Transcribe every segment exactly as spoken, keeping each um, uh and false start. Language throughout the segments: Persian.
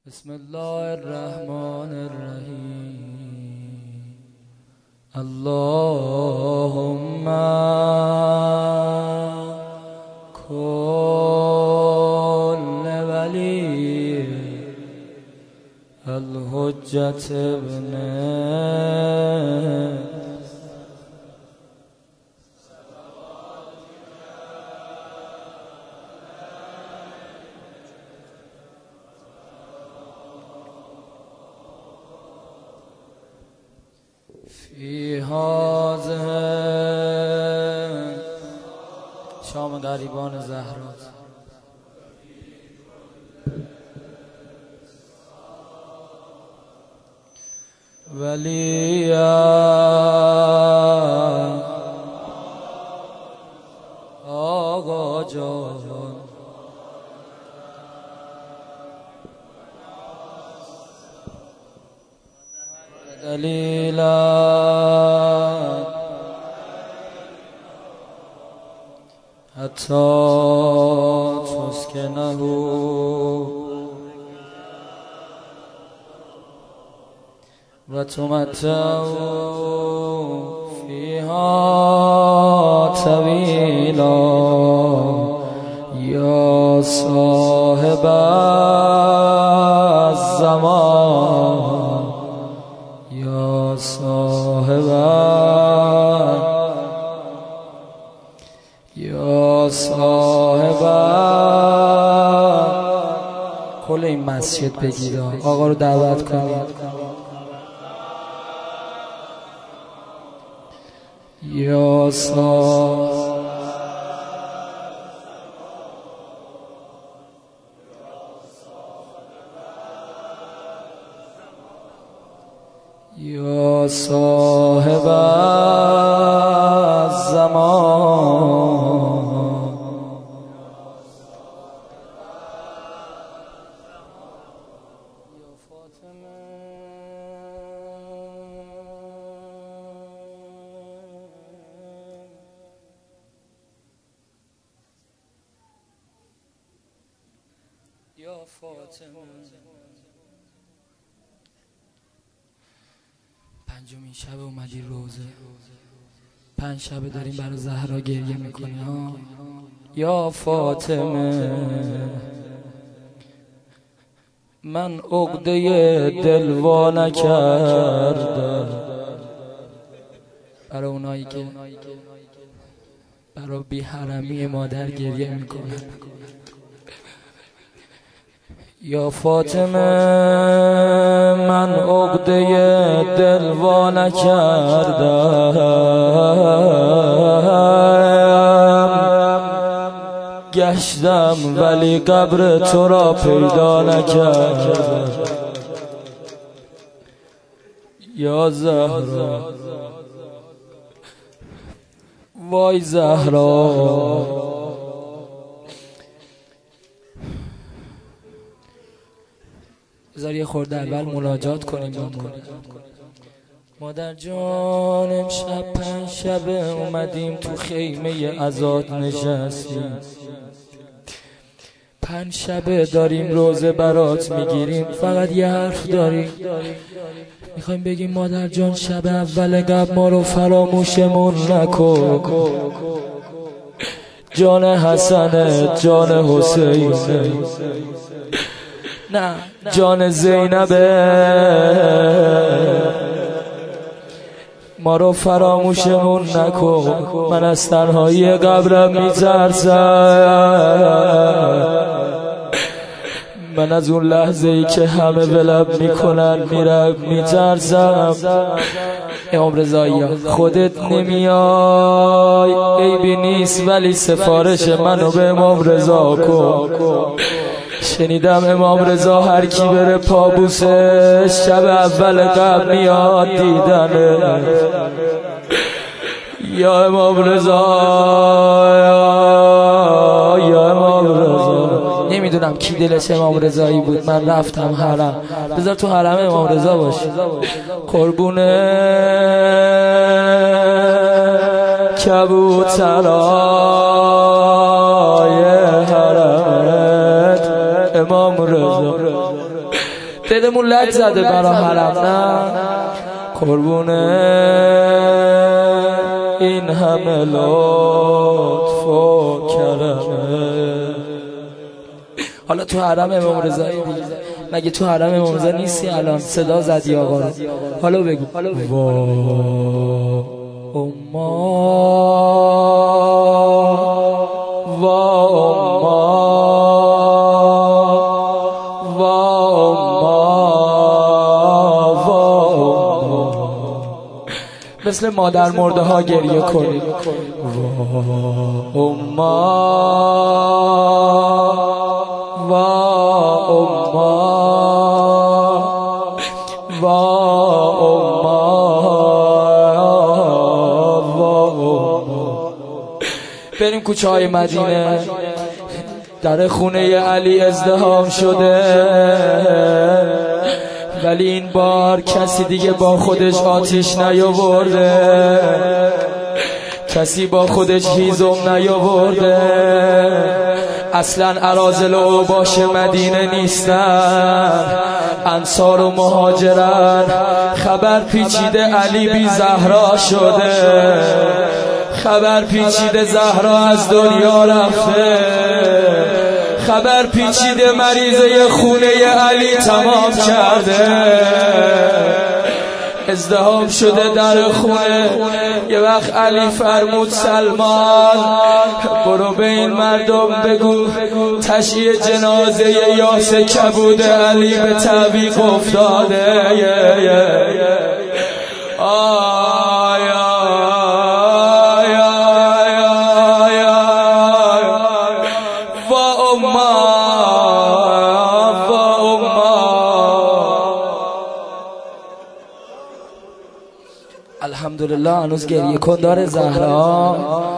بسم الله الرحمن الرحیم. اللهم كل ولی الحجة ابن فی هذه شام غریبان زهرات ولی آقا جان دلیلا حتی تسکنه و تمتع فیها طویلا یا صاحب الزمان یا صاحب یا صاحب. کل این مسجد بگید آقا رو دعوت کنید. یا صاحب یا صاحب الزمان یا فاطمه یا فاطمه. پنجمین شب اومدی روزه، پنج شب داریم برای زهرا گریه میکنی ها. یا فاطمه من عقده دل وا نکردم برای اونایی که برای بی حرمی مادر گریه میکنن. یا فاطمه من عقده دل وا نکردم، گشتم ولی قبر تو را پیدا نکردم. یا زهرا وای زهرا بذار یه خورده اول مناجات کنیم. مادر جان امشب پنج شب اومدیم تو خیمه عزاد نشستیم، پنج شب داریم روزه برات میگیریم، فقط یه حرف داریم میخوایم بگیم مادر جان شب اول قبل ما رو فراموشمون نکن. جان حسن جان حسین نه جان زینبه ما رو فراموشمون نکن. من از تنهایی قبرم میترسم، من از اون لحظه ای که همه ولب میکنن میرم میترسم. امام رضایی خودت نمیای عیبی نیست ولی سفارش منو به امام رضا کن. شنیدم امام رضا هر کی بره پابوسه شب اول قبل میاد دیدنه. یا امام رضا یا امام رضا. نمیدونم کی دلش امام رضایی بود، من رفتم حرم. بذار تو حرم امام رضا باشی قربونه کبوترای حرمت امام رضا. دلمون لج زده برا حرم، نه قربونه این همه لطف و کرمه. حالا تو حرم امام رضایی دیگه، مگه تو حرم امام رضا نیستی الان؟ صدا زدی آقا رو، حالا بگو وا اما وا اما وا اما مثل مادر مرده ها گریه کنید. وا اما وا اما وا اما وا اما. بریم کوچه های مدینه. در خونه علی ازدحام شده، ولی این بار کسی دیگه با خودش آتیش نیاورده، کسی با خودش هیزم نیاورده. اصلا اراذل و اوباش مدینه نیستن، انصار و مهاجرن. خبر پیچیده علی بی زهرا شده، خبر پیچیده زهرا از دنیا رفته، خبر پیچیده مریضه خونه علی تمام کرده. ازدحام شده در خونه. یه وقت علی فرمود سلمان برو به این مردم بگو تشییع جنازه یاسر کبود علی به تعویق افتاده. آیا الحمدلله هنوز گریه کن داره زهرا.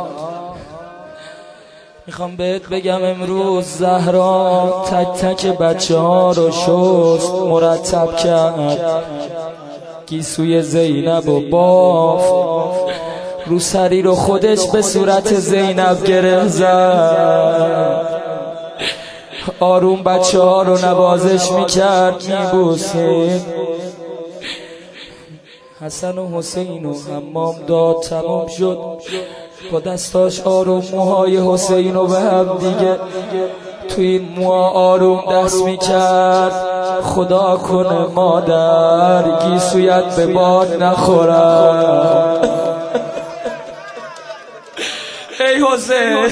میخوام بهت بگم امروز زهرا تک تک بچه ها رو شست، مرتب کرد، گیسوی زینب و باف، رو سری رو خودش به صورت زینب گره زد، آروم بچه ها رو نوازش میکرد، میبوسید. حسن و حسین و حمام داد تمام شد، با دستاش آروم موهای حسین رو به هم دیگه توی این موها آروم دست میکرد. خدا کنه مادر گیسویت به باد نخورد. ای حسین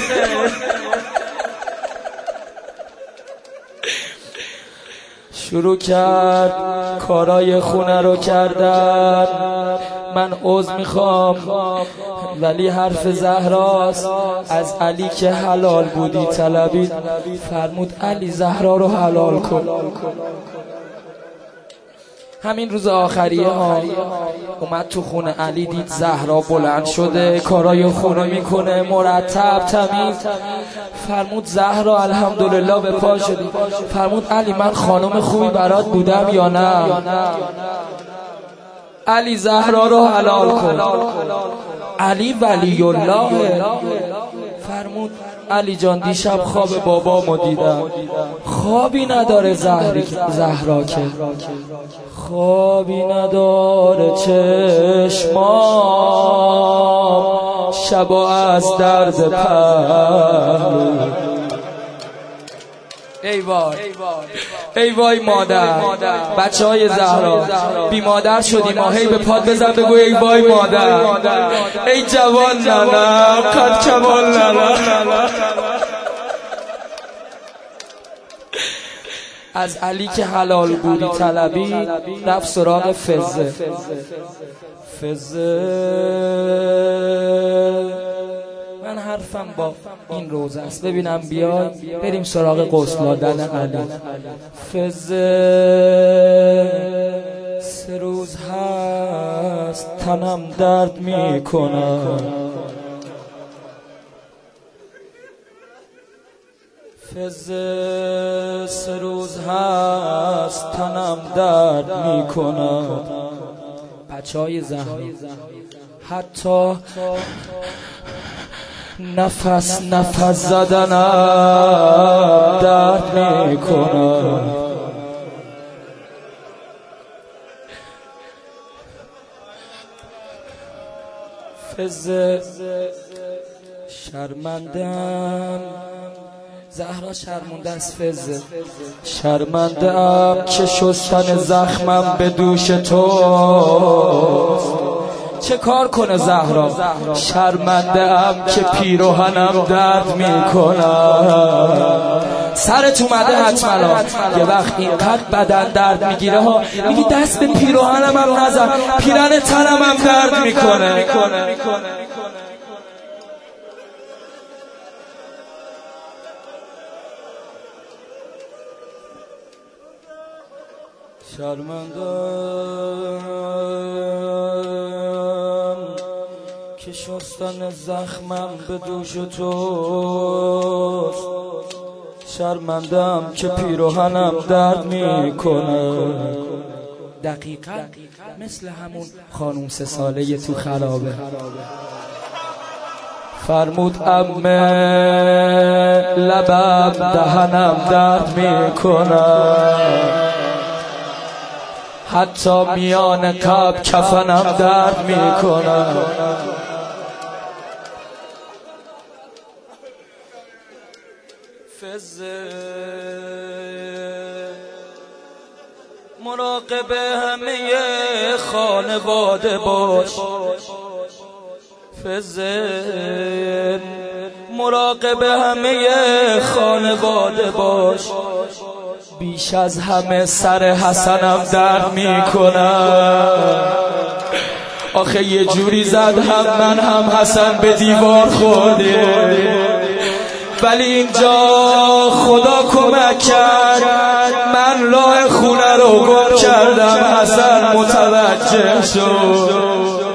شروع کرد کارای خونه رو کردن. من عذر میخوام ولی حرف زهراست. از علی که حلال بودی طلبید، فرمود علی زهرا رو حلال کن. همین روز آخریه ها اومد تو خونه علی، دید زهرا بلند شده کارای خونه میکنه مرتب تمیز. فرمود زهرا الحمدلله به پا شدی. فرمود علی من خانم خوبی برات بودم یا نه؟ علی زهرا رو حلال کن. علی ولی الله. فرمود علی جان دیشب خواب بابامو دیدم، خوابی نداره زهری زهرا که خوابی نداره چشمام، شبا از درد پهلو. ای وای ای وای مادر، بچه های زهرا بی مادر شدی، ما هی به پاد بزن بگو ای وای مادر. ای جوان ننه قد کمال ننه. از علی که حلال بودی طلبی، رفت سراغ فزه. فزه من حرفم با این روز است، ببینم بیای بریم سراغ غسل دادن علی. فزه سه روز هست تنم درد میکنم، فزه سه روز هست تنم درد میکنم. بچه های زهرا حتی نفس نفس زدنم درد میکنم. فزه شرمندم، زهرا شرمنده از فزه. شرمندم که شستن زخمم به دوش تو، چه کار کنه زهرا؟ شرمندم که پیراهنم درد میکنم. سرت اومده حتما یه وقت اینقدر بدن درد میگیره ها، میگی دست به پیراهنم هم نزن، پیرن تنم هم درد میکنه. شرمندم که شستن زخمم به دوش توست، شرمندم که پیراهنم درد میکنه. دقیقا مثل همون خانوم سه ساله تو خرابه. فرمود عمه لبم دهنم درد میکنه، حتی میان کف کفنم درد میکنه. فزه مراقب همه خانواده باش، فزه مراقب همه خانواده باش، بیش از همه سر حسنم درد میکنم. آخه یه جوری زد هم من هم حسن به دیوار خوردیم، ولی اینجا خدا کمک کرد، من راه خونه رو گم کردم، حسن متوجه شد.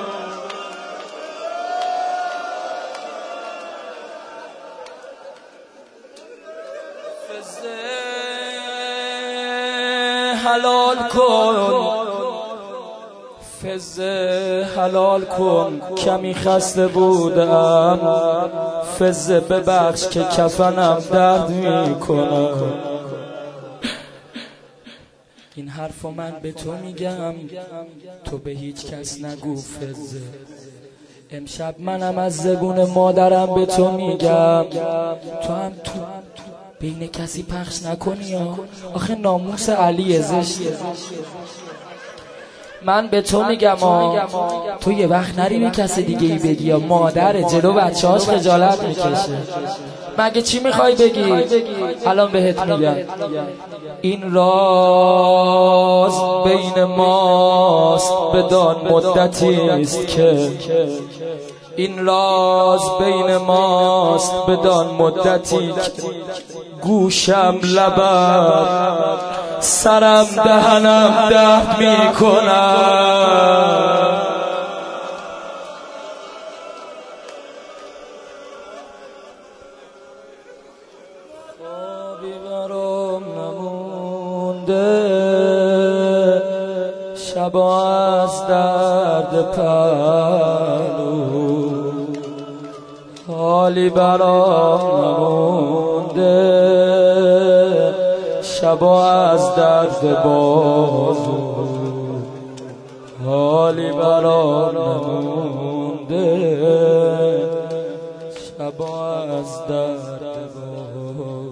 حلال کن فزه، حلال کن کمی خسته بودم، فزه ببخش که کفنم درد میکنه. این حرفو من به تو میگم، تو به هیچ کس نگو فزه. امشب منم از زبون مادرم به تو میگم، تو هم تو بین کسی پخش نکنی یا آخه ناموس علی زشت. من به تو میگم تو یه وقت نری به کسی دیگه ای بگی، یا مادر جلو بچه هاش خجالت میکشه. مگه چی میخوای بگی؟ الان بهت میگم این راز بین ماست بدان مدتی است که، این راز بین ماست بدان مدتی که، گوشم لبم سرم دهنم درد میکنم. خوابی برام نمونده، شبا از درد پهلو، حالی برام نمونده، شبا از درد بازو، حالی برام نمونده، شبا از درد بازو.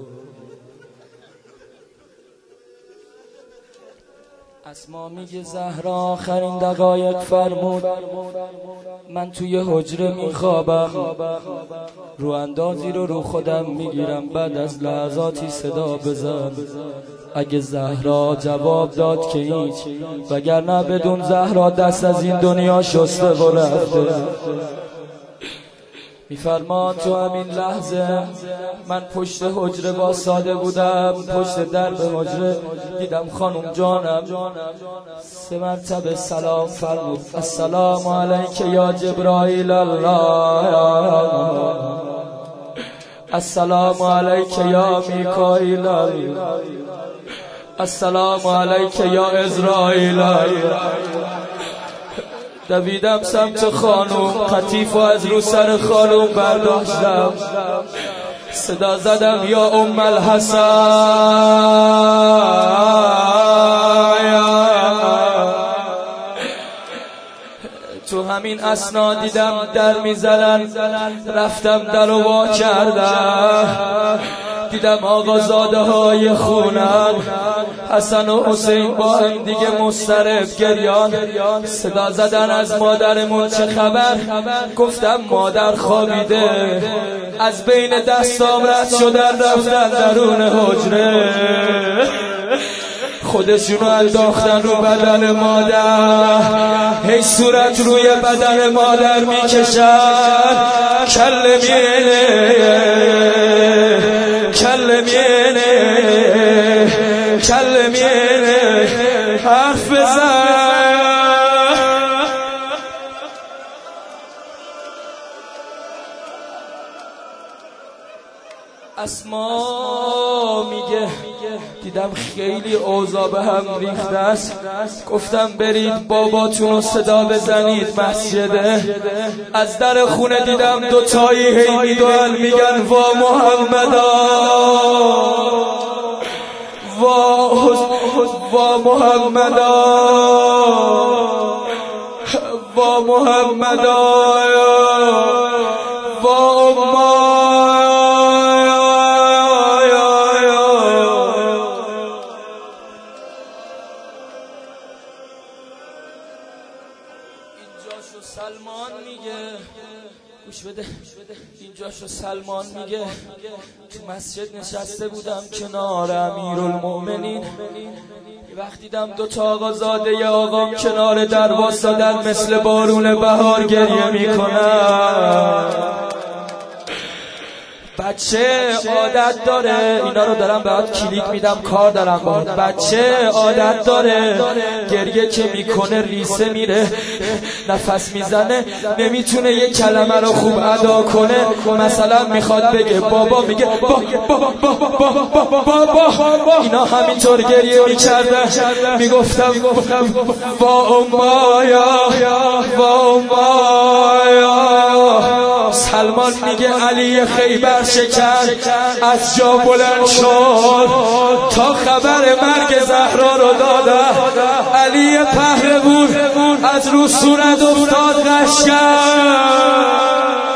اسما میگه زهرا آخرین دقایق فرمود من توی حجره میخوابم، رو اندازی رو رو خودم میگیرم، بعد از لحظاتی صدا بزن. اگه زهرا جواب داد که هیچ، وگرنه بدون زهرا دست از این دنیا شسته و رفته. میفرمان تو همین لحظه من پشت حجره واساده بودم، پشت درب حجره دیدم خانم جانم سه مرتبه سلام فرمود، السلام علیک یا جبرائیل الله، السلام علیک یا میکائیل، السلام علیک یا عزرائیل. دویدم سمت خانوم، قطیفو از رو سر خانوم برداشتم، صدا زدم یا ام الحسن، تو همین همین اسنا دیدم در میزنن، رفتم در رو وا کردم، دیدم آقازاده های خونن، حسن و حسین با هم دیگه مضطرب گریان، صدا زدن از مادرمون چه خبر؟ گفتم مادر خوابیده، از بین دستام رد شدن رفتن درون حجره، خودشونو انداختن رو بدن مادر، هی صورت روی بدن مادر میکشن، کله میره کله میره کله میره حرف بزن. اسما میگه دیدم خیلی اوضاع به هم ریخته است، گفتم برید باباتون رو صدا بزنید مسجده. از در خونه دیدم دو تایی هی میدوئن میگن وا محمدا وا وا محمدا وا محمدا وا امما. سلمان میگه گوش بده، اینجاشو سلمان میگه تو مسجد نشسته بودم کنار امیرالمؤمنین، وقتی دیدم دو تا آقازاده ی آقام کنار در واسادن مثل بارون بهار گریه میکنن. بچه عادت داره، اینا رو دارم بهت کلیک میدم کار دارم باهات، بچه عادت داره گریه که میکنه ریسه میره نفس میزنه نمیتونه یه کلمه رو خوب ادا کنه، مثلا میخواد بگه بابا میگه با با با با، اینا همینطور گریه میکردن، میگفتم با امایا با امایا. سلمان میگه علی خیبر شکر از جا بلند شد تا خبر مرگ زهرا رو داده، علی پهلوون از رو صورت افتاد غش کرد.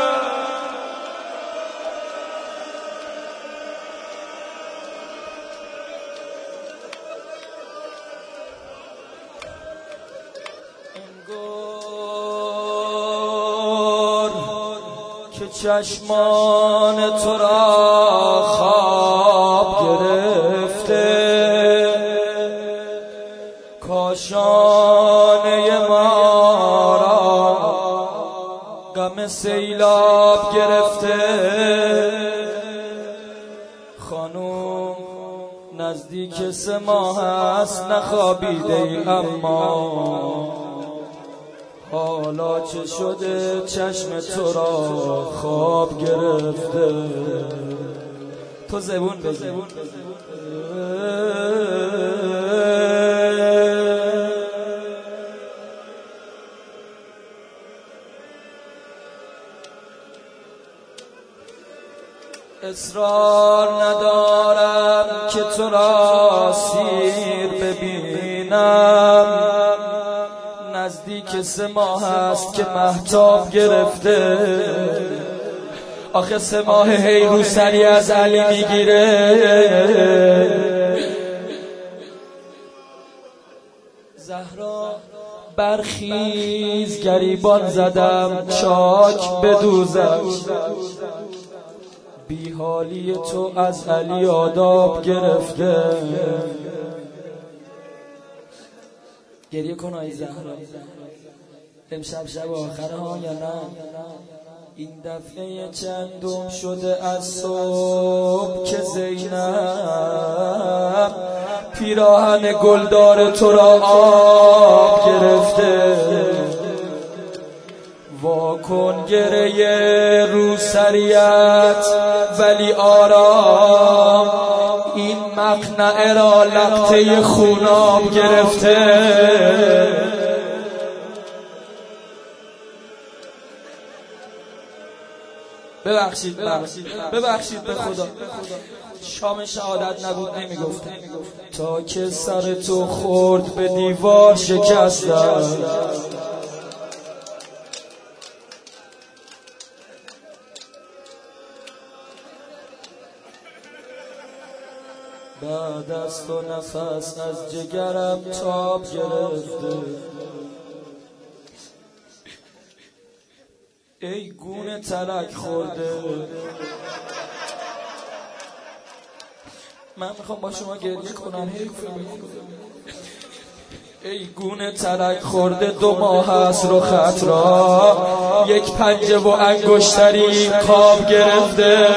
چشمان تو را خواب گرفته، کاشانه ما را غم سیلاب گرفته. خانوم نزدیک سه ماه است نخوابیده ای، اما حالا چه شده چشم تو را خواب گرفته. تو زبون بزن. اصرار ندارم که تو را سیر ببینم، نزدیک سه ماه است که مهتاب گرفته. آخه سه ماه هی رو سری از علی میگیره. زهرا برخیز گریبان زدم چاک بدوزم، بی حالی تو از علی آداب گرفته. گریه کن آی زهرا، امشب شب آخر ها یا نه؟ این دفعه چندم شده از صبح که زینب پیراهن گلدار تو را آب گرفته. واکن گریه رو سریت ولی آرام، این مقنعه را لقطه خوناب گرفته. ببخشید ببخشید به خدا، شام شهادت نبود نمیگفتم، تا که سر تو خورد به دیوار شکستم. شده است و نفس از جگرم تاب گرفته. ای گونه ترک خورده. من میخوام با شما گریه کنم، حیفه بکنم. ای گونه ترک خورده دو ماه است رو خط را، یک پنجه و انگشتری خواب گرفته.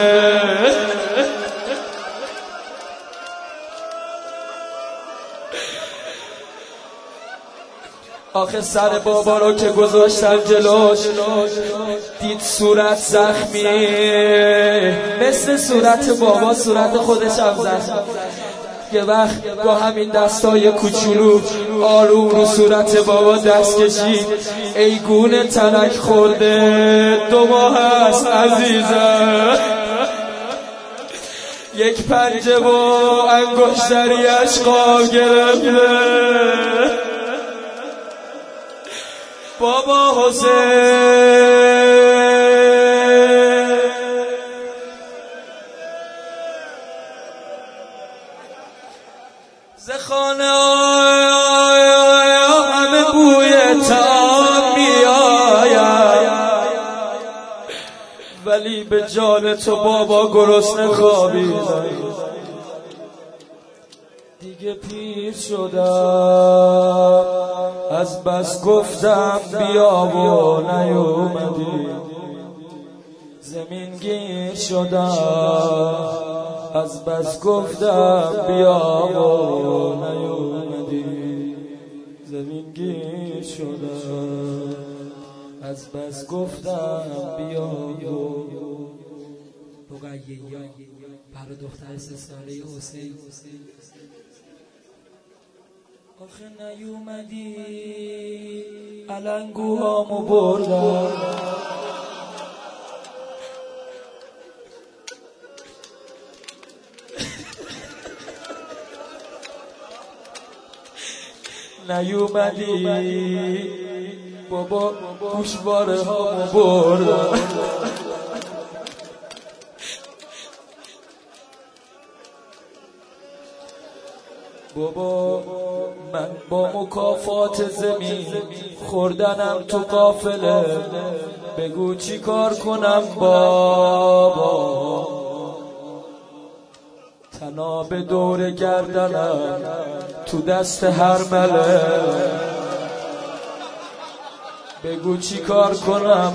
آخه سر بابا رو که گذاشتن جلوش دید صورت زخمی، مثل صورت بابا صورت خودش هم زخمی. یه وقت با همین دستای کوچولو آروم رو صورت بابا دست کشید. ای گونه تنک خورده دو ماه است عزیزم، یک پنجه و انگشتریش خواب گرفته. بابا حسین ز خانه همه بوی طعام میآید، ولی به جان تو بابا گرسنه خوابیدم. دیگه پیر شدم از بس گفتم بیا و نیومدی، زمین گیر شدم از بس گفتم بیا و نیومدی، زمین گیر شدم از بس گفتم بیا و. رقیه برای دختر سه ساله حسین. آخه نیومدی علنگوهامو بردم، نیومدی بابا گوشواره هامو بردم. بابا من با مکافات زمین خوردنم تو قافله، بگو چی کار کنم بابا، تناب دور گردنم تو دست هر مله، بگو چی کار کنم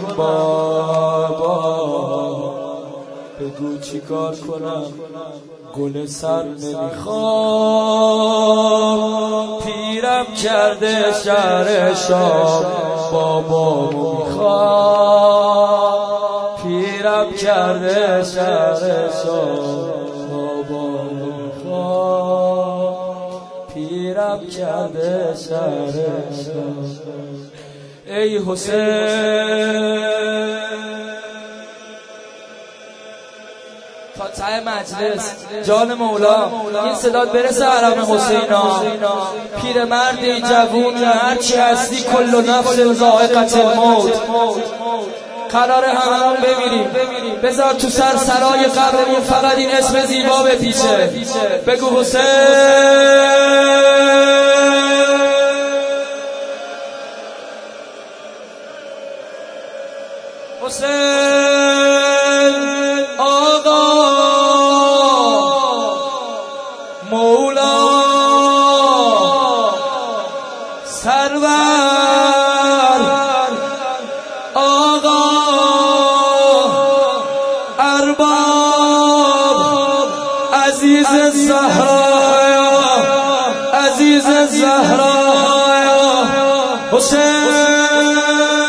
بابا، بگو چی کار کنم. گل سر نمیخوام پیرم کرده شهر شام، بابامو میخوام پیرم کرده شهر شام، بابامو میخوام پیرم کرده شهر شام. ای حسین تا ته مجلس جان مولا این صدات برسه حرم حسینا. پیرمردی جوون هرچی هستی کل نفس ذائقة الموت، قرار هممون بمیریم. بذار تو سر سرای قبرمون فقط این اسم زیبا بپیچه، بگو حسین حسین آقا مولا سرور آقا ارباب عزیز زهرا عزیز زهرا حسین